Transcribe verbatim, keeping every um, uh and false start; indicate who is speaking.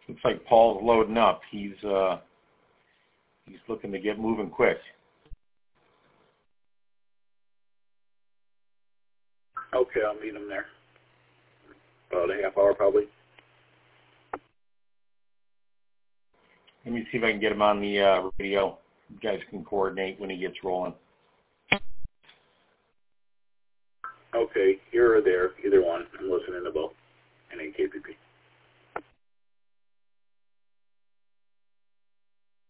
Speaker 1: Looks like Paul's loading up. He's uh, he's looking to get moving quick.
Speaker 2: Okay, I'll meet him there. About a half hour, probably.
Speaker 1: Let me see if I can get him on the uh, radio. You guys can coordinate when he gets rolling.
Speaker 2: Okay, here or there, either one. I'm listening to both. N A K P P.